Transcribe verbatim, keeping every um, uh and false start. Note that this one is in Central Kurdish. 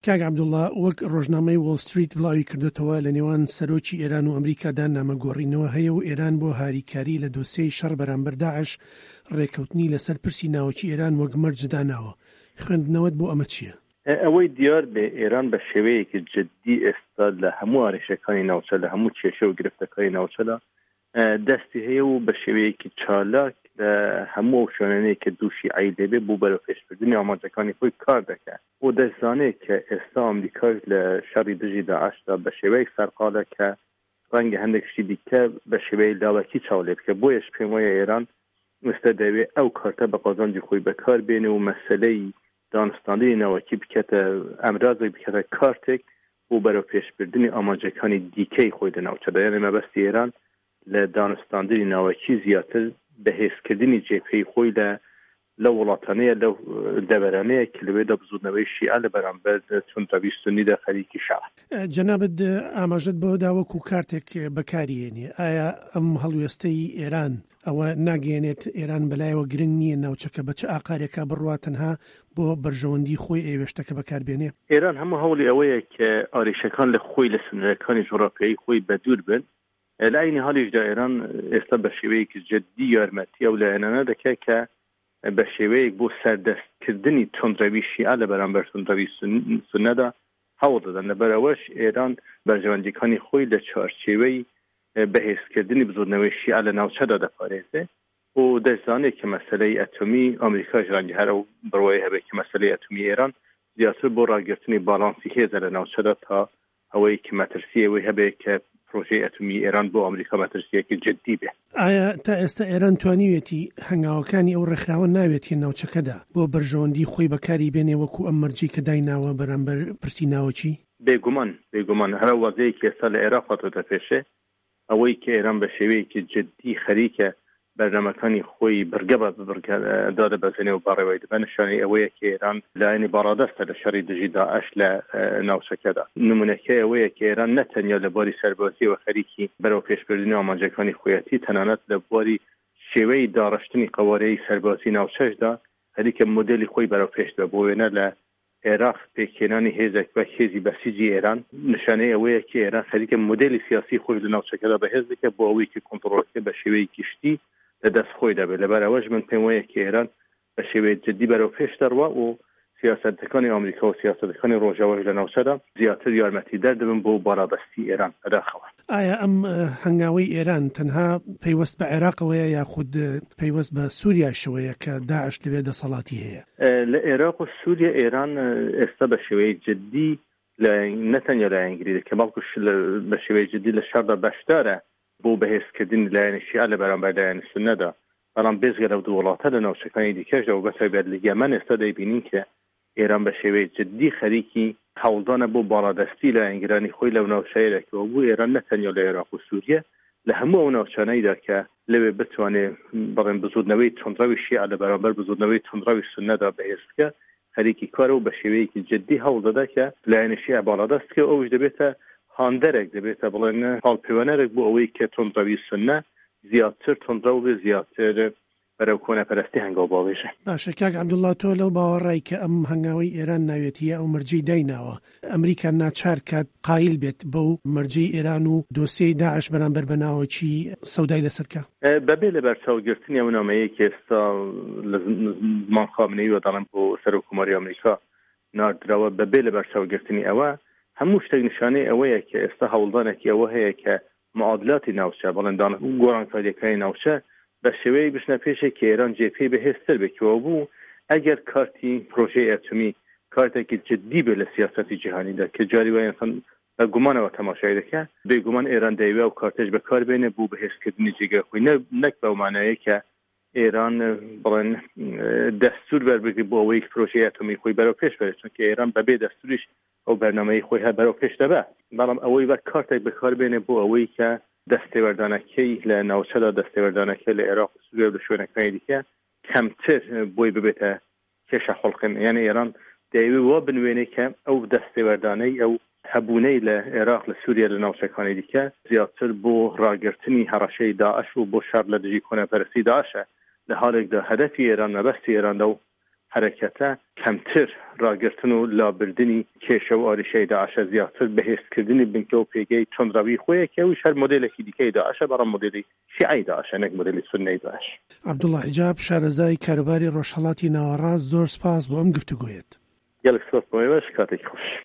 کاک عەبدوڵڵا، وەک ڕۆژنامەی وۆڵ ستریت بڵاوی کردوتەوە لە نێوان سەرۆکی ئێران و ئەمریکادا نامەگۆڕینەوە هەیە و ئێران بۆ هاریکاری لە دۆسیەی شەڕ بەرامبەر داعش ڕێکەوتنی لەسەر پرسی ناوەکی ئێران وەک مەرج داناوە. خوێندنەوەت بۆ ئەمە چییە؟ ئەوەی دیار بێ ئێران بە شێوەیەکی جددی ئێستا لە هەموو ئارێشەکانی ناوچە لە هەموو کێشە و گرفتەکانی ناوچەدا دەستی هەیە و بە شێوەیەکی چالاک لە هەموو شوێنانەیە کە دووشی عیل دەبێ بۆ بەرەو پێشبردننی ئامادەکانی خۆی کار دەکات و دەزانێت کە ئێستا ئەمریکاش لە شەڕی دژی داعشدا بە شێوەیەک سەرقالە کە ڕەنگە هەندێک شتی دیکە بە شێوەیە لاوەکی چاو لێ بکە. بۆیەش پێم وایە ئێران ئێستا دەوێت ئەو کارتە بە قازانجی خۆی بەکار بێنێ و مەسەلەی دانستاندنی ناوەکی بکەتە ئەمرازێک بکەتە کارتێک بۆ بەرەو پێشبردننی ئاماجەکانی دیکەی خۆی لەناوچەدا. یانێ مەبەستی ئێران لە دانستاندنی ناوەکی زیاتر بەهێزکردنی جێپەی خۆی لە لە وڵاتانەیە لەو دەبەرانەیە کە لەوێدا بزوردنەوەی شیعە لە بەرامبەر چۆنتەوی سونیدا خەریکی شەڕ. جەنابەت ئاماژەت بۆ داوەکو کارتێک بەکارهێنێ. ئایا ئەم هەڵوێستەی ئێران ئەوە ناگەێنێت ئێران بەلایەوە گرنگ نییە ناوچەکە بە چه ئاقارێکا بڕوا تەنها بۆ بەرژەوەندی خۆی ئێوێشتەکە بەکاربێنێ؟ ئێران هەموو هەوڵی ئەوەیە کە ئاریشەکان لە خۆی لە سنوورەکانی جوغرافیایی خۆی بەدوور بن. لە عینی حالیشدا ئێران ئێستا بە شێوەیەکی جددی یارمەتی ئەو لایەنانە دەکات کە بە شێوەیەک بۆ سەردەستکردنی تۆندڕەوی شیعە لە بەرامبەر تۆندڕەوی سونەدا هەوڵ دەدەن. لەبەرەوەش ئێران بەرژەوەندیەکانی خۆی لە چارچێوەی بەهێزکردنی بزوردنەوەی شیعە لە ناوچەدا دەپارێزێ و دەزانێت کە مەسەلەی ئەتۆمی ئەمریکاش ڕەنگە هەرە و بڕوای هەبێت کە مەسەلەی ئەتۆمی ئێران زیاتر بۆ ڕاگررتنی باڵانسی هێزە لە ناوچەدا تا ئەوەی کە مەترسی ئەوەی هەبێت کە پرۆژەی ئەتۆمی ئێران بۆ ئەمریکا مەترسیەکی جددی بێ. ئایا تا ئێستا ئێران توانیوێتی هەنگاوەکانی ئەو ڕێکخراوە ناوێتی ناوچەکەدا بۆ بەرژەوەندی خۆی بەکاری بێنێ وەکو ئەم مەرجی کە دایناوە بەرامبەر پرسی ناوەکی؟ بێگومان بێگومان هەر وەزەیەکی ئێستا لە عێراق هاتووەتە پێشێ ئەوەی کە ئێران بە شێوەیەکی جددی خەریکە بەرنامەکانی خۆی بەرگەبە دادە بەزێنێ و بەڕێوەی دەبە نیشانەی ئەوەیە کە ئێران لایەنی باڕادەستە لە شەڕی دژی داعش لە ناوچەکەدا. نمونەکەی ئەوەیە کە ئێران نەتەنیا لە بواری سەربازیەوە خەریکی بەرەو پێشبردننی ئاماجەکانی خۆیەتی تەنانەت لە بواری شێوەی داڕشتنی قەوارەی سەربازی ناوچەشدا خەریکە مۆدێلی خۆی بەرەو پێشدا بۆ وێنە لە عێراق پێکهێنانی هێزێک بە هێزی بەسیجی ئێران نیشانەی ئەوەیە کە ئێران خەریکە مۆدێلی سیاسی خۆی لە ناوچەکەدا بەهێز دەکات بۆ ئەوەی کە کۆنتڕۆڵەکە بە شێوەی گشتی لە دەست خۆی دەبێت. لەبەرەوەش من پێم وایە کە ئێران بە شێوەیە جددی بەرەو پێش دەڕوا و سیاسەتەکانی ئەمریکا و سیاسەتەکانی ڕۆژاوای لە ناوچەدا زیاتر یارمەتی دەردەبن بۆ بەڕادەستی ئێران بەداخەوە. ئایا ئەم هەنگاوەی ئێران تەنها پەیوەست بە عێراقەوەیە یاخود پەیوەست بە سووریاشەوەیە کە داعش لەوێ دەسەڵاتی هەیە؟ لە عێراق و سووریا ئێران ئێستا بە شێوەیە جددی لە نەتەنیا لایەنگیری دەکات بەڵکو بە شێوەیە جددی لە شەڕدا بەشدارە بۆ بەهێزکردنی لایەنی شیعە لە بەرامبەر لایەنی سونەدا. بەڵام بێزگە لەو دوو وڵاتە لە ناوچەکانی دیکەشدا و بەتایبەت لە یەمەن ئێستا دەیبینین کە ئێران بە شێوەیە جددی خەریکی هەوڵدانە بۆ باڵادەستی لایەنگرانی خۆی لەو ناوچەیەکەوە بوو. ئێران نەتەنیا لە عێراق و سووریا لە هەموو ئەو ناوچانەیدا کە لەوێ بتوانێت بەڵێن بزوردنەوەی تۆندڕەوی شیعە لە بەرامبەر بزوردنەوەی تۆندڕەوی سونەدا بەهێز بکە خەریکی کارە و بە شێوەیەکی جددی هەوڵ دەدا کە لایەنی شیعە باڵادەست بکە. ئەوش دەبێتە هاندەرێک دەبێتە بڵێن هاڵپەیوەنەرێک بۆ ئەوەی کە تۆندڕەوی سونە زیاتر تۆندڕە و بێ زیاتر بەرەو کۆنەپەرستی هەنگاو باڵێژە. باشە کاک عەبدوڵڵا، تۆ لەو باوەڕای کە ئەم هەنگاوەی ئێران ناوێتیە ئەو مەرجەی دایناوە ئەمریکا ناچار کات قایل بێت بەو مەرجەی ئێران و دۆسیەی داعش بەرامبەر بە ناوەکی سەودای لەسەرکە؟ بەبێ لە بەرچاوگرتنی ئەو نامەیە کە ئێستا لە زمان خامنەیی وەداڵم بۆ سەرۆکوماری ئەمریکا ناردراوە، بەبێ لە بەرچاوگرتنی ئەوە هەموو شتێک نیشانەی ئەوەیە کە ئێستا هەوڵدانێکی ئەوە هەیە کە معادلاتی ناوچە بەڵێن گۆڕانکاریەکانی ناوچە بە شێوەیە بچنە پێشێک کە ئێران جێپەی بەهێزتر بکەوە بوو. ئەگەر کارتی پرۆژەی ئەتۆمی کارتێکی جددی بێ لە سیاسەتی جیهانیدا کە جاری وایە ئینسان بە گومانەوە تەماشای دەکات، بێگومان ئێران دەیوێت و کارتێش بەکاربێنێ بۆ بەهێزکردنی جێگای خۆی، نەک بەو مانایە کە ئێران بڵێن دەستور بەربگری بۆ ئەوەی پرۆژەی ئەتۆمی خۆی بەرەو پێش بێت، چونکە ئێران بەبێ دەستوریش ئەو بەرنامەی خۆی هەر بەرەو پێش دەبێت. بەڵام ئەوەی بە کارتێک بەکاربێنێ بۆ ئەوەی کە دەستێوەردانەکەی لە ناوچەدا دەستێوەردانەکەی لە عێراق و سووریا و لە شوێنەکانی دیکە کەمتر بۆی ببێتە کێشە خۆڵقن. یعنی ئێران دەیەوێت وا بنوێنێ کە ئەو دەستێوەردانەی ئەو هەبوونەی لە عێراق لە سووریا لە ناوچەکانی دیکە زیاتر بۆ ڕاگررتنی هەڕەشەی داعش و بۆ شەڕ لە دژی کۆنەپەرستی داعشە. لە حالێکدا هەدەفی ئێران مەبەستی ئێراندا و حرەکەتە کەمتر ڕاگرتن و لابردنی کێشە و ئاریشەی داعشە زیاتر بەهێزکردنی بنکە و پێگەی چۆنراوی خۆیەکە و هەر مۆدێلێکی دیکەی داعشە بەڕام مۆدێلی شیعی داعشە نەک مۆدێلی سوننەی داعش. عەبدوڵڵا حیجاب شارەزای کاروباری ڕۆژهەڵاتی ناوەڕاست زۆر سپاس بۆ ئەم گفتوگۆیەت. گەلێک سپاس بۆ ئێوەش کاتێکی خۆش.